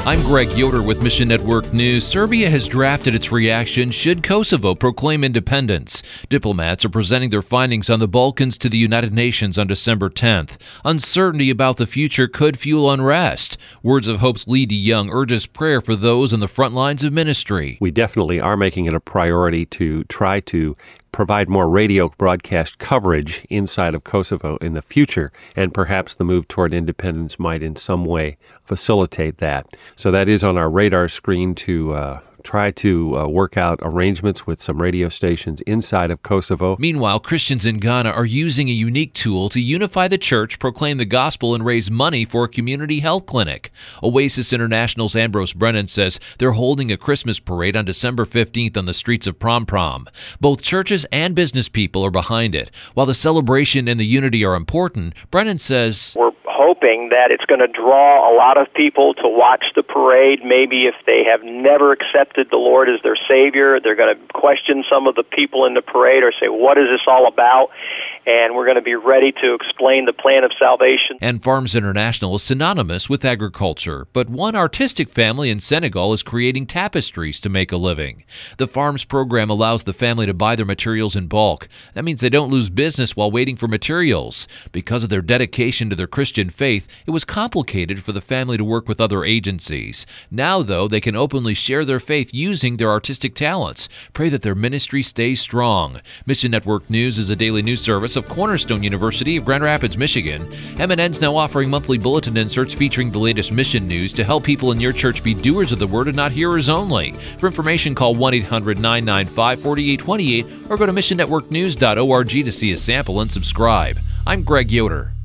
I'm Greg Yoder with Mission Network News. Serbia has drafted its reaction should Kosovo proclaim independence. Diplomats are presenting their findings on the Balkans to the United Nations on December 10th. Uncertainty about the future could fuel unrest. Words of Hope's Lee DeYoung urges prayer for those on the front lines of ministry. We definitely are making it a priority to try to provide more radio broadcast coverage inside of Kosovo in the future, and perhaps the move toward independence might in some way facilitate that. So that is on our radar screen to try to work out arrangements with some radio stations inside of Kosovo. Meanwhile, Christians in Ghana are using a unique tool to unify the church, proclaim the gospel, and raise money for a community health clinic. Oasis International's Ambrose Brennan says they're holding a Christmas parade on December 15th on the streets of Prom Prom. Both churches and business people are behind it. While the celebration and the unity are important, Brennan says, we're hoping that it's going to draw a lot of people to watch the parade. Maybe if they have never accepted the Lord as their Savior, they're going to question some of the people in the parade or say, what is this all about? And we're going to be ready to explain the plan of salvation. And Farms International is synonymous with agriculture, but one artistic family in Senegal is creating tapestries to make a living. The Farms program allows the family to buy their materials in bulk. That means they don't lose business while waiting for materials. Because of their dedication to their Christian faith, it was complicated for the family to work with other agencies. Now, though, they can openly share their faith using their artistic talents. Pray that their ministry stays strong. Mission Network News is a daily news service of Cornerstone University of Grand Rapids, Michigan. MNN's now offering monthly bulletin inserts featuring the latest mission news to help people in your church be doers of the word and not hearers only. For information, call 1-800-995-4828 or go to missionnetworknews.org to see a sample and subscribe. I'm Greg Yoder.